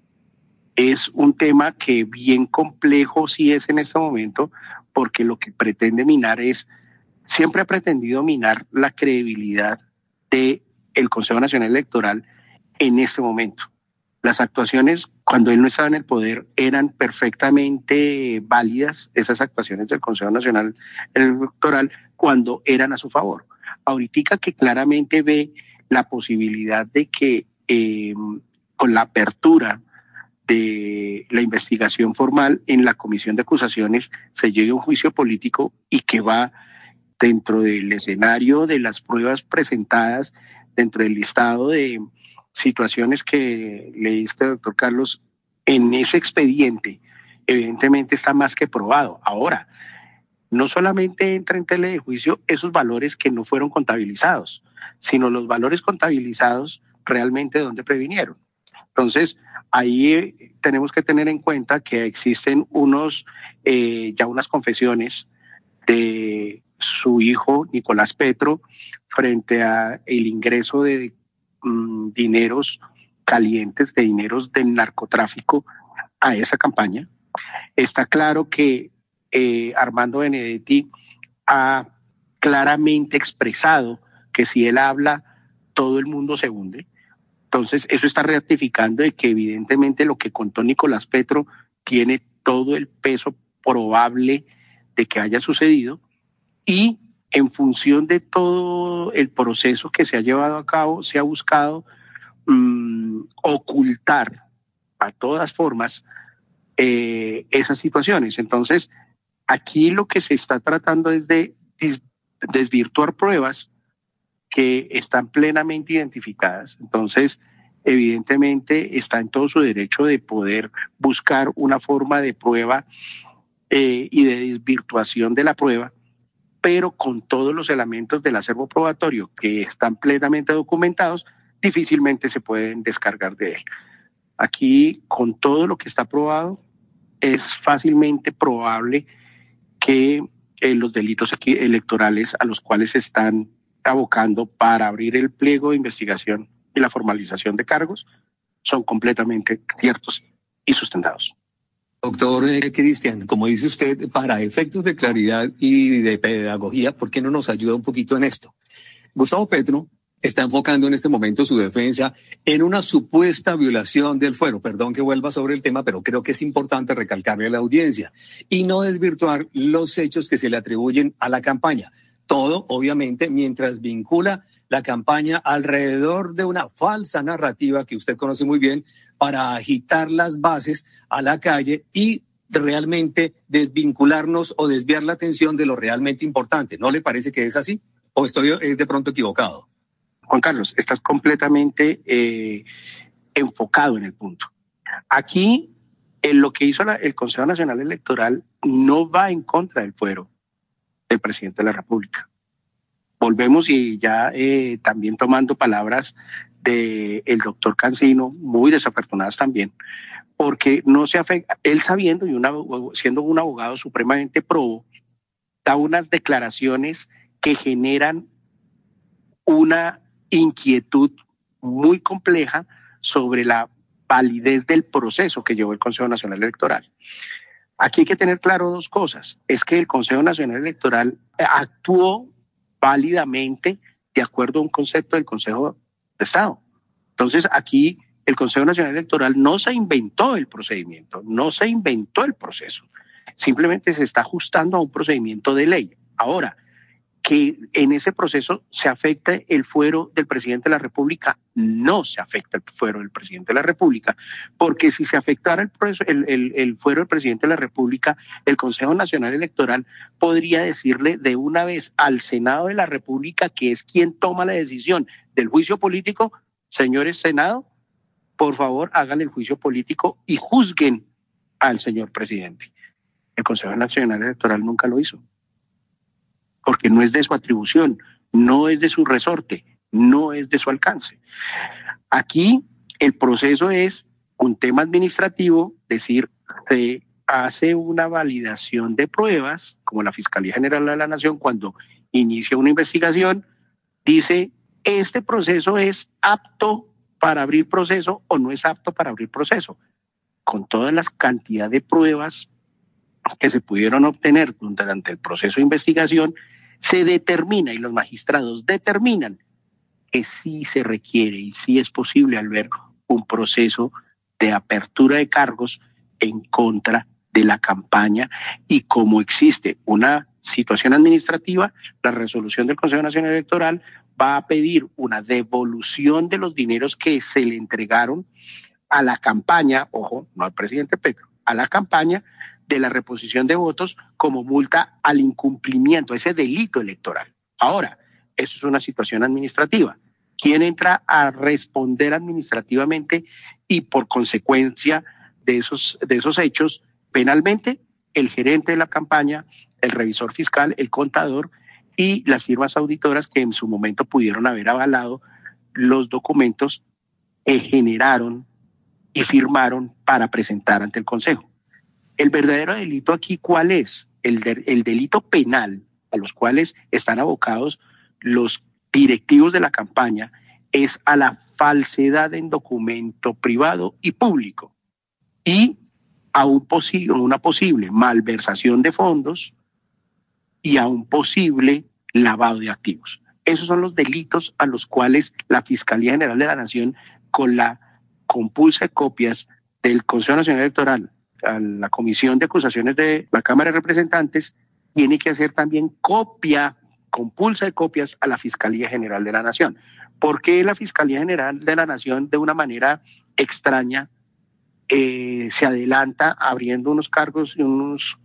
es un tema que bien complejo sí es en este momento, porque lo que pretende minar es, siempre ha pretendido minar la credibilidad del Consejo Nacional Electoral en este momento. Las actuaciones, cuando él no estaba en el poder, eran perfectamente válidas, esas actuaciones del Consejo Nacional Electoral, cuando eran a su favor. Ahorita que claramente ve la posibilidad de que eh, con la apertura de la investigación formal en la comisión de acusaciones se llegue a un juicio político y que va dentro del escenario de las pruebas presentadas, dentro del listado de situaciones que leíste, doctor Carlos, en ese expediente, evidentemente está más que probado. Ahora, no solamente entra en tela de juicio esos valores que no fueron contabilizados, sino los valores contabilizados realmente de dónde previnieron. Entonces, ahí tenemos que tener en cuenta que existen unos, eh, ya unas confesiones de su hijo Nicolás Petro frente a el ingreso de um, dineros calientes, de dineros del narcotráfico a esa campaña. Está claro que eh, Armando Benedetti ha claramente expresado que si él habla, todo el mundo se hunde. Entonces, eso está ratificando de que evidentemente lo que contó Nicolás Petro tiene todo el peso probable de que haya sucedido, y en función de todo el proceso que se ha llevado a cabo, se ha buscado um, ocultar a todas formas eh, esas situaciones. Entonces, aquí lo que se está tratando es de desvirtuar pruebas que están plenamente identificadas. Entonces, evidentemente está en todo su derecho de poder buscar una forma de prueba eh, y de desvirtuación de la prueba, pero con todos los elementos del acervo probatorio que están plenamente documentados, difícilmente se pueden descargar de él. Aquí, con todo lo que está probado, es fácilmente probable que eh, los delitos electorales a los cuales se están abocando para abrir el pliego de investigación y la formalización de cargos son completamente ciertos y sustentados. Doctor eh, Cristian, como dice usted, para efectos de claridad y de pedagogía, ¿por qué no nos ayuda un poquito en esto? Gustavo Petro está enfocando en este momento su defensa en una supuesta violación del fuero. Perdón que vuelva sobre el tema, pero creo que es importante recalcarle a la audiencia y no desvirtuar los hechos que se le atribuyen a la campaña. Todo, obviamente, mientras vincula la campaña alrededor de una falsa narrativa que usted conoce muy bien para agitar las bases a la calle y realmente desvincularnos o desviar la atención de lo realmente importante. ¿No le parece que es así? ¿O estoy eh, de pronto equivocado? Juan Carlos, estás completamente eh, enfocado en el punto. Aquí, en lo que hizo la, el Consejo Nacional Electoral no va en contra del fuero del presidente de la República. Volvemos y ya eh, también tomando palabras del doctor Cancino, muy desafortunadas también, porque no se afecta, él sabiendo y una, siendo un abogado supremamente probo, da unas declaraciones que generan una inquietud muy compleja sobre la validez del proceso que llevó el Consejo Nacional Electoral. Aquí hay que tener claro dos cosas. Es que el Consejo Nacional Electoral actuó válidamente de acuerdo a un concepto del Consejo de Estado. Entonces aquí el Consejo Nacional Electoral no se inventó el procedimiento, no se inventó el proceso, simplemente se está ajustando a un procedimiento de ley. Ahora, que en ese proceso se afecte el fuero del presidente de la República, no se afecta el fuero del presidente de la República, porque si se afectara el, el, el, el fuero del presidente de la República, el Consejo Nacional Electoral podría decirle de una vez al Senado de la República, que es quien toma la decisión del juicio político: señores Senado, por favor hagan el juicio político y juzguen al señor presidente. El Consejo Nacional Electoral nunca lo hizo, porque no es de su atribución, no es de su resorte, no es de su alcance. Aquí el proceso es un tema administrativo, decir, se hace una validación de pruebas, como la Fiscalía General de la Nación cuando inicia una investigación, dice, este proceso es apto para abrir proceso o no es apto para abrir proceso. Con toda la cantidad de pruebas que se pudieron obtener durante el proceso de investigación, se determina y los magistrados determinan que sí se requiere y sí es posible al ver un proceso de apertura de cargos en contra de la campaña, y como existe una situación administrativa, la resolución del Consejo Nacional Electoral va a pedir una devolución de los dineros que se le entregaron a la campaña, ojo, no al presidente Petro, a la campaña de la reposición de votos como multa al incumplimiento, ese delito electoral. Ahora, eso es una situación administrativa. ¿Quién entra a responder administrativamente y por consecuencia de esos, de esos hechos penalmente? El gerente de la campaña, el revisor fiscal, el contador y las firmas auditoras que en su momento pudieron haber avalado los documentos que generaron y firmaron para presentar ante el Consejo. El verdadero delito aquí, ¿cuál es? El, de, el delito penal a los cuales están abocados los directivos de la campaña es a la falsedad en documento privado y público y a un posible, una posible malversación de fondos y a un posible lavado de activos. Esos son los delitos a los cuales la Fiscalía General de la Nación, con la compulsa de copias del Consejo Nacional Electoral a la Comisión de Acusaciones de la Cámara de Representantes, tiene que hacer también copia, compulsa de copias a la Fiscalía General de la Nación. ¿Por qué la Fiscalía General de la Nación, de una manera extraña, eh, se adelanta abriendo unos cargos y unos,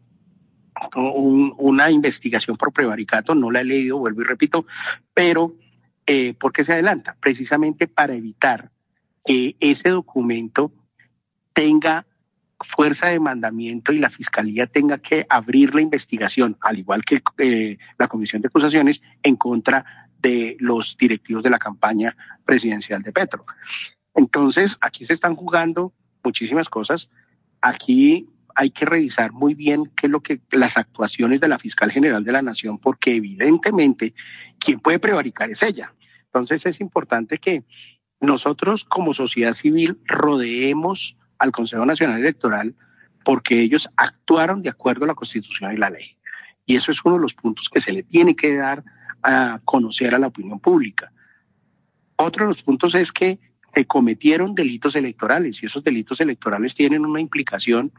un, una investigación por prevaricato? No la he leído, vuelvo y repito, pero eh, ¿por qué se adelanta? Precisamente para evitar que ese documento tenga fuerza de mandamiento y la Fiscalía tenga que abrir la investigación, al igual que eh, la Comisión de Acusaciones, en contra de los directivos de la campaña presidencial de Petro. Entonces, aquí se están jugando muchísimas cosas. Aquí hay que revisar muy bien qué es lo que las actuaciones de la Fiscal General de la Nación, porque evidentemente quien puede prevaricar es ella. Entonces, es importante que nosotros como sociedad civil rodeemos al Consejo Nacional Electoral, porque ellos actuaron de acuerdo a la Constitución y la ley. Y eso es uno de los puntos que se le tiene que dar a conocer a la opinión pública. Otro de los puntos es que se cometieron delitos electorales, y esos delitos electorales tienen una implicación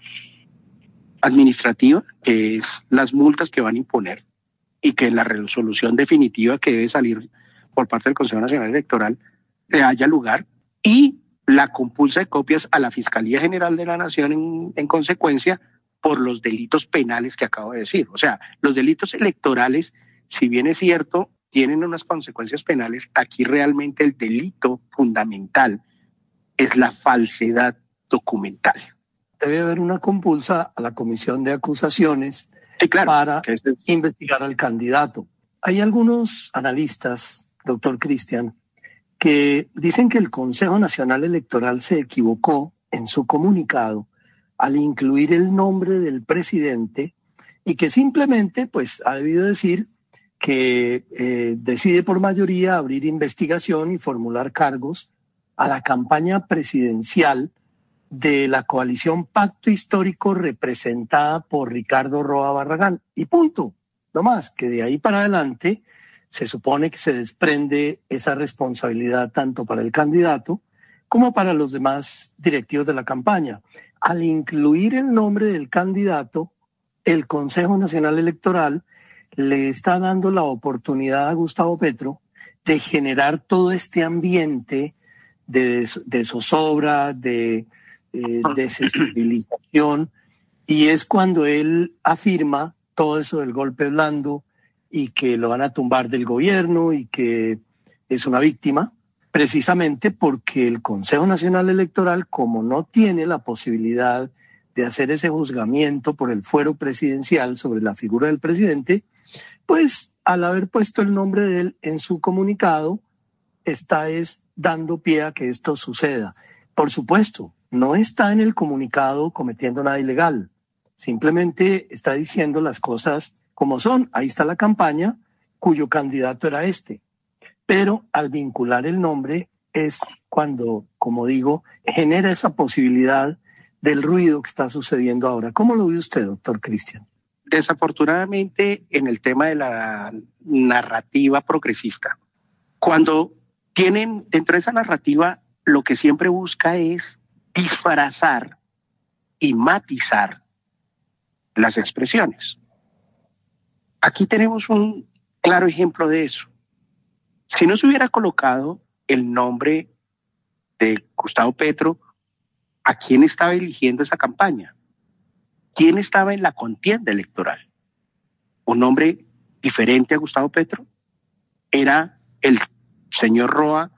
administrativa, que es las multas que van a imponer, y que en la resolución definitiva que debe salir por parte del Consejo Nacional Electoral se haya lugar, y la compulsa de copias a la Fiscalía General de la Nación en, en consecuencia por los delitos penales que acabo de decir. O sea, los delitos electorales, si bien es cierto, tienen unas consecuencias penales, aquí realmente el delito fundamental es la falsedad documental. Debe haber una compulsa a la Comisión de Acusaciones sí, claro, para es... investigar al candidato. Hay algunos analistas, doctor Cristian, que dicen que el Consejo Nacional Electoral se equivocó en su comunicado al incluir el nombre del presidente y que simplemente pues ha debido decir que eh, decide por mayoría abrir investigación y formular cargos a la campaña presidencial de la coalición Pacto Histórico representada por Ricardo Roa Barragán. Y punto, no más, que de ahí para adelante se supone que se desprende esa responsabilidad tanto para el candidato como para los demás directivos de la campaña. Al incluir el nombre del candidato, el Consejo Nacional Electoral le está dando la oportunidad a Gustavo Petro de generar todo este ambiente de, de zozobra, de eh, desestabilización, y es cuando él afirma todo eso del golpe blando y que lo van a tumbar del gobierno y que es una víctima, precisamente porque el Consejo Nacional Electoral, como no tiene la posibilidad de hacer ese juzgamiento por el fuero presidencial sobre la figura del presidente, pues al haber puesto el nombre de él en su comunicado, está es dando pie a que esto suceda. Por supuesto, no está en el comunicado cometiendo nada ilegal, simplemente está diciendo las cosas como son. Ahí está la campaña cuyo candidato era este. Pero al vincular el nombre es cuando, como digo, genera esa posibilidad del ruido que está sucediendo ahora. ¿Cómo lo ve usted, doctor Cristian? Desafortunadamente, en el tema de la narrativa progresista, cuando tienen dentro de esa narrativa, lo que siempre busca es disfrazar y matizar las expresiones. Aquí tenemos un claro ejemplo de eso. Si no se hubiera colocado el nombre de Gustavo Petro, ¿a quién estaba eligiendo esa campaña? ¿Quién estaba en la contienda electoral? ¿Un hombre diferente a Gustavo Petro? ¿Era el señor Roa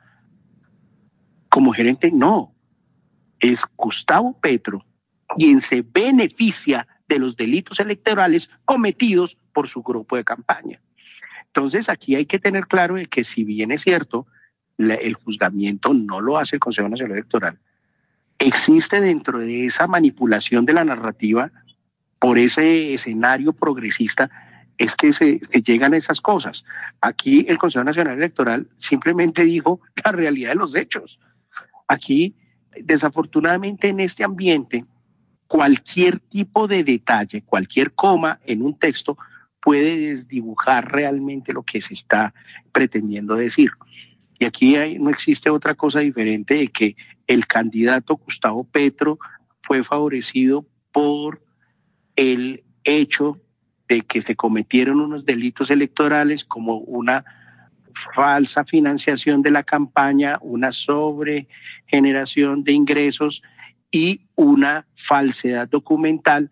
como gerente? No, es Gustavo Petro quien se beneficia de los delitos electorales cometidos por su grupo de campaña. Entonces aquí hay que tener claro de que si bien es cierto, la, el juzgamiento no lo hace el Consejo Nacional Electoral, existe dentro de esa manipulación de la narrativa por ese escenario progresista, es que se, se llegan a esas cosas. Aquí el Consejo Nacional Electoral simplemente dijo la realidad de los hechos. Aquí, desafortunadamente, en este ambiente, cualquier tipo de detalle, cualquier coma en un texto puede desdibujar realmente lo que se está pretendiendo decir. Y aquí hay, no existe otra cosa diferente de que el candidato Gustavo Petro fue favorecido por el hecho de que se cometieron unos delitos electorales como una falsa financiación de la campaña, una sobregeneración de ingresos y una falsedad documental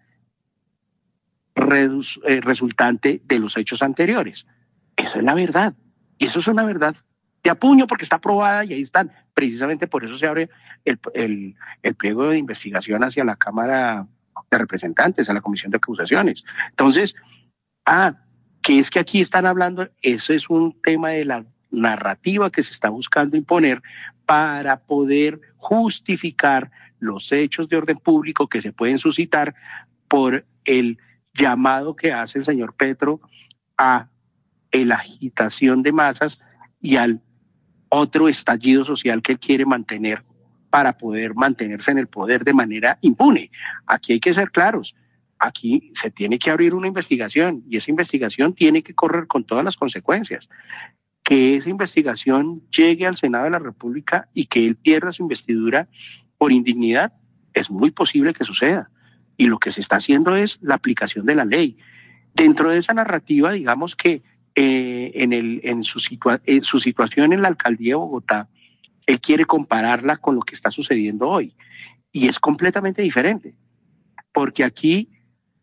redu- eh, resultante de los hechos anteriores. Esa es la verdad. Y eso es una verdad de apuño porque está aprobada y ahí están. Precisamente por eso se abre el, el, el pliego de investigación hacia la Cámara de Representantes, a la Comisión de Acusaciones. Entonces, ah, que es que aquí están hablando, eso es un tema de la narrativa que se está buscando imponer para poder justificar los hechos de orden público que se pueden suscitar por el llamado que hace el señor Petro a la agitación de masas y al otro estallido social que él quiere mantener para poder mantenerse en el poder de manera impune. Aquí hay que ser claros. Aquí se tiene que abrir una investigación y esa investigación tiene que correr con todas las consecuencias. Que esa investigación llegue al Senado de la República y que él pierda su investidura por indignidad, es muy posible que suceda. Y lo que se está haciendo es la aplicación de la ley. Dentro de esa narrativa, digamos que eh, en, el, en, su situa- en su situación en la alcaldía de Bogotá, él quiere compararla con lo que está sucediendo hoy. Y es completamente diferente. Porque aquí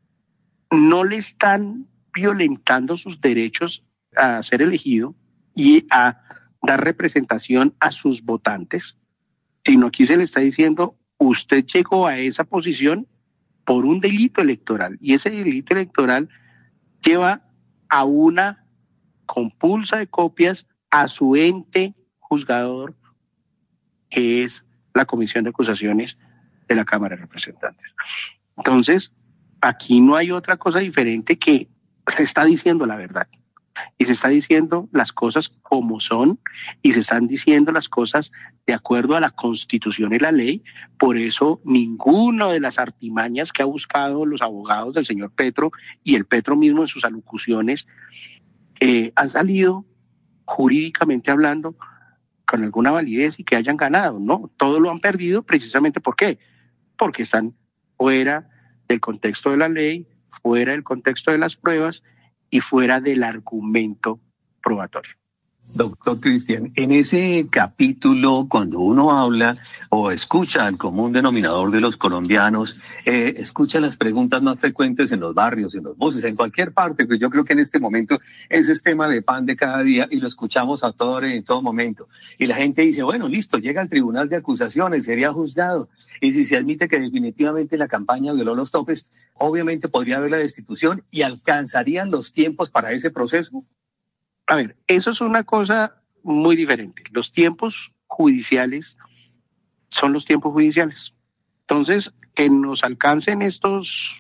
no le están violentando sus derechos a ser elegido y a dar representación a sus votantes, sino aquí se le está diciendo, usted llegó a esa posición por un delito electoral, y ese delito electoral lleva a una compulsa de copias a su ente juzgador, que es la Comisión de Acusaciones de la Cámara de Representantes. Entonces, aquí no hay otra cosa diferente que se está diciendo la verdad. Y se está diciendo las cosas como son y se están diciendo las cosas de acuerdo a la Constitución y la ley. Por eso ninguna de las artimañas que ha buscado los abogados del señor Petro y el Petro mismo en sus alocuciones eh, han salido jurídicamente hablando con alguna validez y que hayan ganado, no, todo lo han perdido precisamente ¿por qué? Porque están fuera del contexto de la ley, fuera del contexto de las pruebas y fuera del argumento probatorio. Doctor Cristian, en ese capítulo, cuando uno habla o escucha al común denominador de los colombianos, eh, escucha las preguntas más frecuentes en los barrios, en los buses, en cualquier parte, pues yo creo que en este momento ese es tema de pan de cada día y lo escuchamos a todo hora y en todo momento. Y la gente dice, bueno, listo, llega al tribunal de acusaciones, sería juzgado. Y si se admite que definitivamente la campaña violó los topes, obviamente podría haber la destitución y alcanzarían los tiempos para ese proceso. A ver, eso es una cosa muy diferente. Los tiempos judiciales son los tiempos judiciales. Entonces, que nos alcancen estos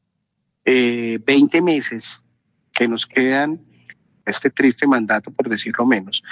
eh, veinte meses que nos quedan, este triste mandato, por decirlo menos,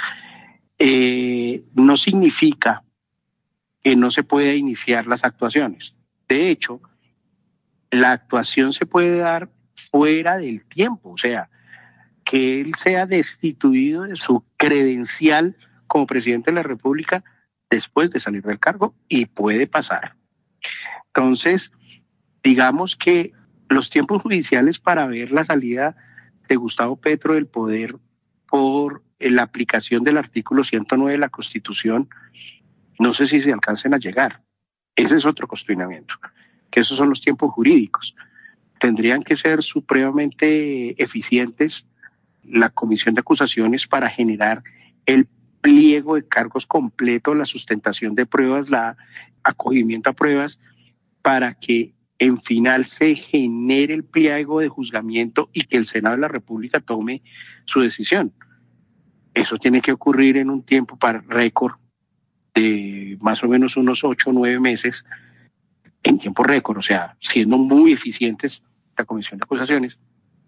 eh, no significa que no se pueda iniciar las actuaciones. De hecho, la actuación se puede dar fuera del tiempo, o sea, que él sea destituido de su credencial como presidente de la República después de salir del cargo, y puede pasar. Entonces, digamos que los tiempos judiciales para ver la salida de Gustavo Petro del poder por la aplicación del artículo ciento nueve de la Constitución, no sé si se alcancen a llegar. Ese es otro cuestionamiento, que esos son los tiempos jurídicos. Tendrían que ser supremamente eficientes la comisión de acusaciones para generar el pliego de cargos completo, la sustentación de pruebas, la acogimiento a pruebas, para que en final se genere el pliego de juzgamiento y que el Senado de la República tome su decisión. Eso tiene que ocurrir en un tiempo para récord de más o menos unos ocho o nueve meses, en tiempo récord, o sea, siendo muy eficientes la comisión de acusaciones,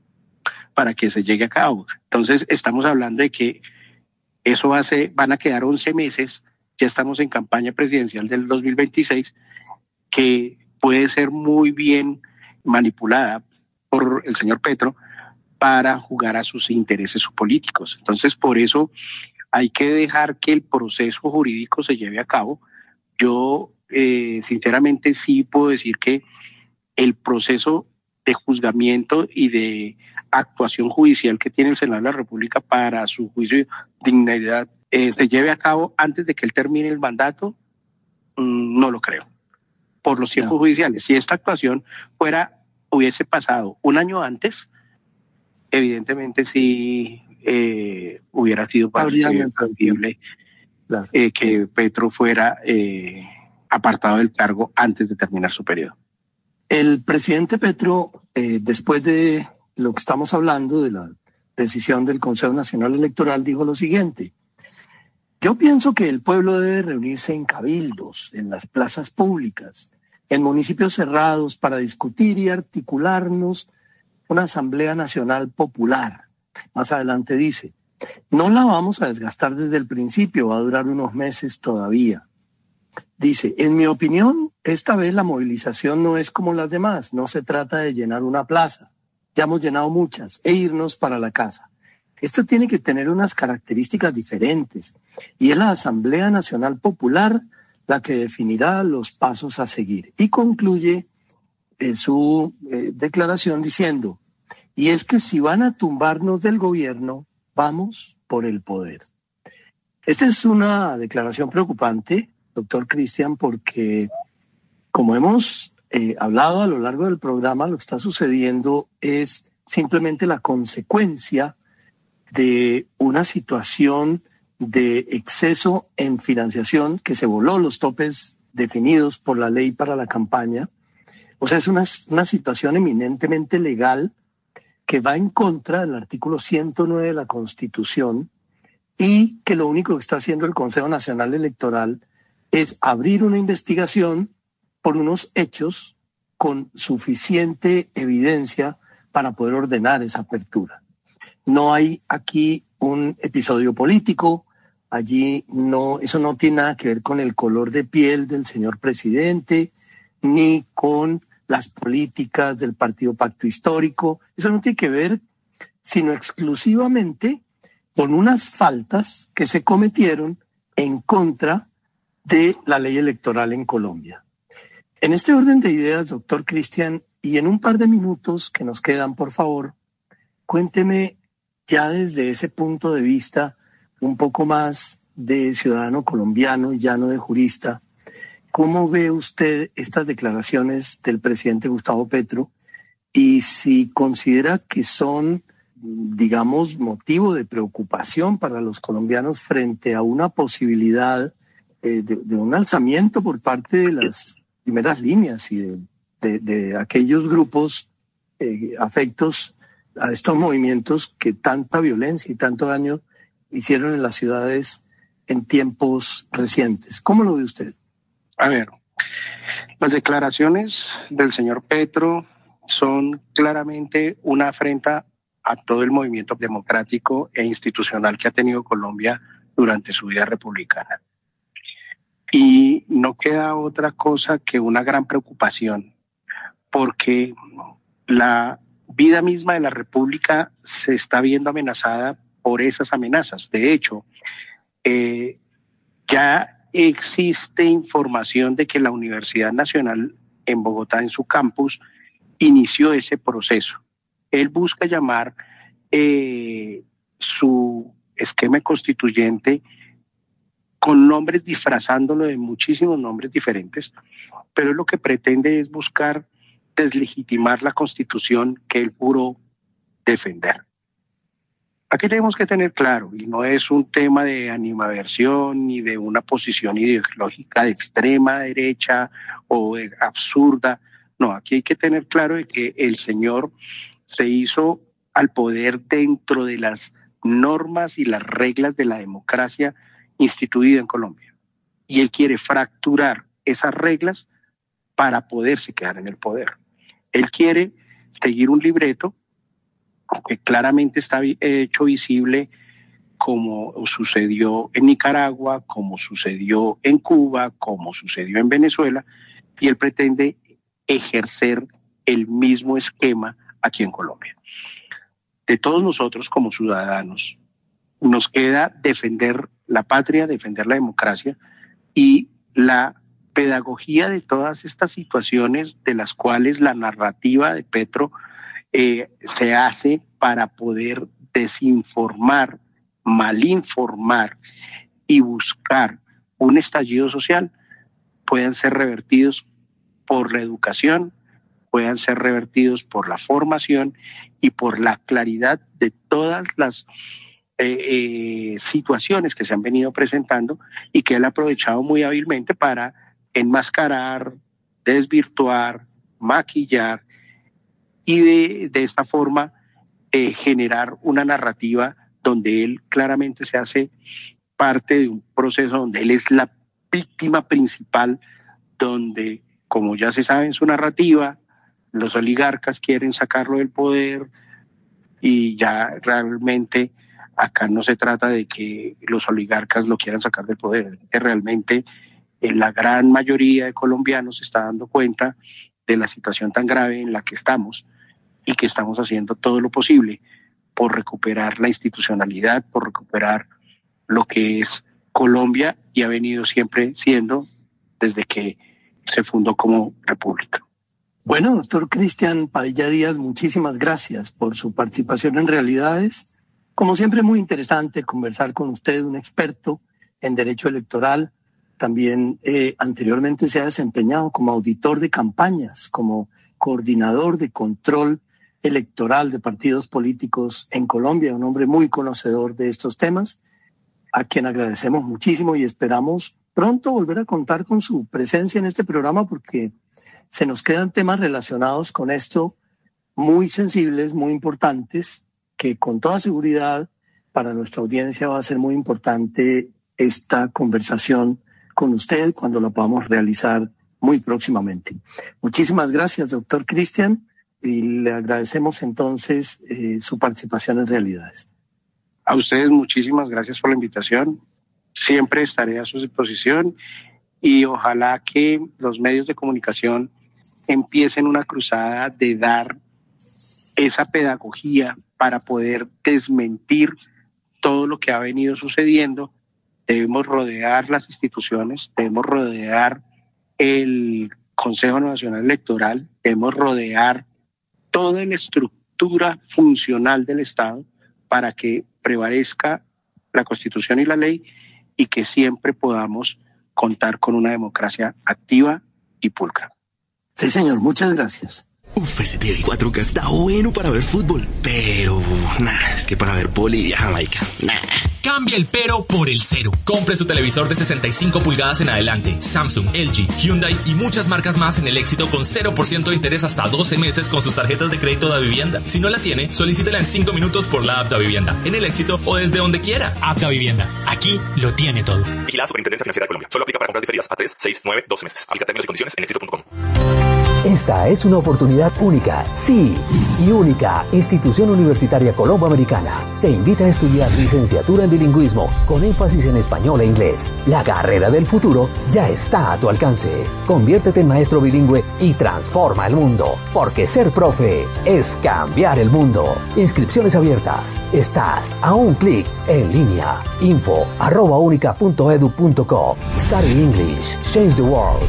para que se llegue a cabo. Entonces, estamos hablando de que eso hace, van a quedar once meses, ya estamos en campaña presidencial del dos mil veintiséis, que puede ser muy bien manipulada por el señor Petro para jugar a sus intereses políticos. Entonces, por eso hay que dejar que el proceso jurídico se lleve a cabo. Yo, eh, sinceramente, sí puedo decir que el proceso de juzgamiento y de actuación judicial que tiene el Senado de la República para su juicio de dignidad eh, se lleve a cabo antes de que él termine el mandato, mmm, no lo creo, por los tiempos no. judiciales. Si esta actuación fuera, hubiese pasado un año antes, evidentemente sí eh, hubiera sido factible claro. eh, que Petro fuera eh, apartado del cargo antes de terminar su periodo. El presidente Petro, eh, después de lo que estamos hablando, de la decisión del Consejo Nacional Electoral, dijo lo siguiente: yo pienso que el pueblo debe reunirse en cabildos, en las plazas públicas, en municipios cerrados, para discutir y articularnos una Asamblea Nacional Popular. Más adelante dice, no la vamos a desgastar desde el principio, va a durar unos meses todavía. Dice, en mi opinión, esta vez la movilización no es como las demás, no se trata de llenar una plaza, ya hemos llenado muchas, e irnos para la casa. Esto tiene que tener unas características diferentes, y es la Asamblea Nacional Popular la que definirá los pasos a seguir. Y concluye eh, su eh, declaración diciendo, y es que si van a tumbarnos del gobierno, vamos por el poder. Esta es una declaración preocupante, doctor Cristian, porque como hemos eh, hablado a lo largo del programa, lo que está sucediendo es simplemente la consecuencia de una situación de exceso en financiación que se voló los topes definidos por la ley para la campaña. O sea, es una, una situación eminentemente legal que va en contra del artículo ciento nueve de la Constitución y que lo único que está haciendo el Consejo Nacional Electoral es abrir una investigación por unos hechos con suficiente evidencia para poder ordenar esa apertura. No hay aquí un episodio político, allí no, eso no tiene nada que ver con el color de piel del señor presidente, ni con las políticas del Partido Pacto Histórico, eso no tiene que ver sino exclusivamente con unas faltas que se cometieron en contra de la ley electoral en Colombia. En este orden de ideas, doctor Cristian, y en un par de minutos que nos quedan, por favor, cuénteme ya desde ese punto de vista un poco más de ciudadano colombiano y ya no de jurista, ¿cómo ve usted estas declaraciones del presidente Gustavo Petro y si considera que son, digamos, motivo de preocupación para los colombianos frente a una posibilidad eh, de, de un alzamiento por parte de las primeras líneas y de, de, de aquellos grupos eh, afectos a estos movimientos que tanta violencia y tanto daño hicieron en las ciudades en tiempos recientes? ¿Cómo lo ve usted? A ver, las declaraciones del señor Petro son claramente una afrenta a todo el movimiento democrático e institucional que ha tenido Colombia durante su vida republicana. Y no queda otra cosa que una gran preocupación, porque la vida misma de la República se está viendo amenazada por esas amenazas. De hecho, eh, ya existe información de que la Universidad Nacional en Bogotá, en su campus, inició ese proceso. Él busca llamar eh, su esquema constituyente con nombres, disfrazándolo de muchísimos nombres diferentes, pero lo que pretende es buscar deslegitimar la Constitución que él juró defender. Aquí tenemos que tener claro, y no es un tema de animadversión ni de una posición ideológica de extrema derecha o de absurda. No, aquí hay que tener claro de que el señor se hizo al poder dentro de las normas y las reglas de la democracia instituida en Colombia. Y él quiere fracturar esas reglas para poderse quedar en el poder. Él quiere seguir un libreto que claramente está hecho visible, como sucedió en Nicaragua, como sucedió en Cuba, como sucedió en Venezuela, y él pretende ejercer el mismo esquema aquí en Colombia. De todos nosotros como ciudadanos, nos queda defender la patria, defender la democracia y la pedagogía de todas estas situaciones de las cuales la narrativa de Petro eh, se hace para poder desinformar, malinformar y buscar un estallido social, puedan ser revertidos por la educación, puedan ser revertidos por la formación y por la claridad de todas las eh, eh, situaciones que se han venido presentando y que él ha aprovechado muy hábilmente para enmascarar, desvirtuar, maquillar y de, de esta forma eh, generar una narrativa donde él claramente se hace parte de un proceso donde él es la víctima principal, donde, como ya se sabe en su narrativa, los oligarcas quieren sacarlo del poder y ya realmente acá no se trata de que los oligarcas lo quieran sacar del poder, es realmente eh, la gran mayoría de colombianos se está dando cuenta de la situación tan grave en la que estamos y que estamos haciendo todo lo posible por recuperar la institucionalidad, por recuperar lo que es Colombia y ha venido siempre siendo desde que se fundó como república. Bueno, doctor Cristian Padilla Díaz, muchísimas gracias por su participación en Realidades. Como siempre, muy interesante conversar con usted, un experto en derecho electoral. También eh, anteriormente se ha desempeñado como auditor de campañas, como coordinador de control electoral de partidos políticos en Colombia, un hombre muy conocedor de estos temas, a quien agradecemos muchísimo y esperamos pronto volver a contar con su presencia en este programa porque se nos quedan temas relacionados con esto muy sensibles, muy importantes, que con toda seguridad para nuestra audiencia va a ser muy importante esta conversación con usted cuando la podamos realizar muy próximamente. Muchísimas gracias, doctor Cristian, y le agradecemos entonces eh, su participación en Realidades. A ustedes muchísimas gracias por la invitación. Siempre estaré a su disposición y ojalá que los medios de comunicación empiecen una cruzada de dar esa pedagogía para poder desmentir todo lo que ha venido sucediendo debemos rodear las instituciones, debemos rodear el Consejo Nacional Electoral, debemos rodear toda la estructura funcional del Estado para que prevalezca la Constitución y la ley y que siempre podamos contar con una democracia activa y pulcra. Sí, señor, muchas gracias. Uf, ese T V cuatro K está bueno para ver fútbol, pero nah, es que para ver poli y Jamaica, nah. Cambia el pero por el cero. Compre su televisor de sesenta y cinco pulgadas en adelante. Samsung, L G, Hyundai y muchas marcas más en el Éxito con cero por ciento de interés hasta doce meses con sus tarjetas de crédito de Vivienda. Si no la tiene, solicítela en cinco minutos por la app de Vivienda, en el Éxito o desde donde quiera. App de Vivienda. Aquí lo tiene todo. Vigilada Superintendencia Financiera de Colombia. Solo aplica para compras diferidas a tres, seis, nueve, doce meses. Aplica términos y condiciones en éxito punto com. Esta es una oportunidad única, sí, y única. Institución Universitaria Colombo-Americana te invita a estudiar licenciatura en bilingüismo con énfasis en español e inglés. La carrera del futuro ya está a tu alcance. Conviértete en maestro bilingüe y transforma el mundo, porque ser profe es cambiar el mundo. Inscripciones abiertas. Estás a un clic en línea. Info arroba única punto edu punto co. Study English. Change the world.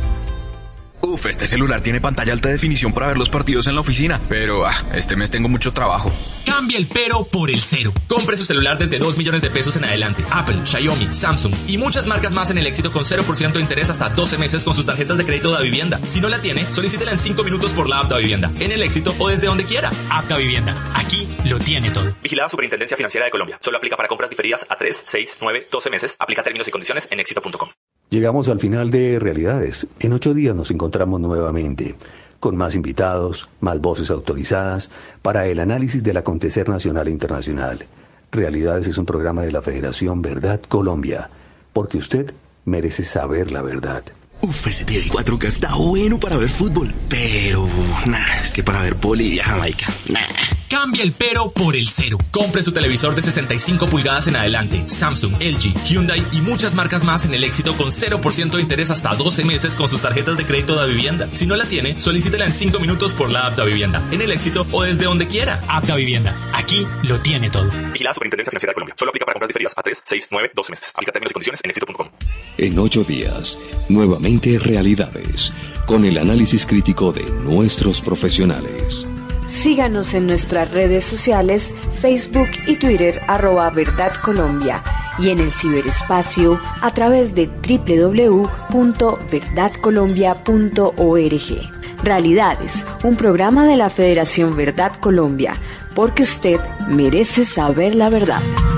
Uf, este celular tiene pantalla alta definición para ver los partidos en la oficina, pero ah, este mes tengo mucho trabajo. Cambia el pero por el cero. Compre su celular desde dos millones de pesos en adelante. Apple, Xiaomi, Samsung y muchas marcas más en el Éxito con cero por ciento de interés hasta doce meses con sus tarjetas de crédito de Vivienda. Si no la tiene, solicítela en cinco minutos por la app de Vivienda, en el Éxito o desde donde quiera. App de Vivienda. Aquí lo tiene todo. Vigilada Superintendencia Financiera de Colombia. Solo aplica para compras diferidas a tres, seis, nueve, doce meses. Aplica términos y condiciones en éxito punto com. Llegamos al final de Realidades. En ocho días nos encontramos nuevamente, con más invitados, más voces autorizadas, para el análisis del acontecer nacional e internacional. Realidades es un programa de la Federación Verdad Colombia, porque usted merece saber la verdad. Uf, ese T V cuatro K está bueno para ver fútbol, pero nah, es que para ver poli y Jamaica, nah. Cambia el pero por el cero. Compre su televisor de sesenta y cinco pulgadas en adelante. Samsung, L G, Hyundai y muchas marcas más en el Éxito con cero por ciento de interés hasta doce meses con sus tarjetas de crédito de Vivienda. Si no la tiene, solicítela en cinco minutos por la app de Vivienda, en el Éxito o desde donde quiera. App de Vivienda. Aquí lo tiene todo. Vigilada Superintendencia Financiera de Colombia. Solo aplica para compras diferidas a tres, seis, nueve, doce meses. Aplica términos y condiciones en éxito punto com. En ocho días, nuevamente Realidades, con el análisis crítico de nuestros profesionales. Síganos en nuestras redes sociales, Facebook y Twitter, arroba Verdad Colombia, y en el ciberespacio a través de doble u doble u doble u punto verdad colombia punto org. Realidades, un programa de la Federación Verdad Colombia, porque usted merece saber la verdad.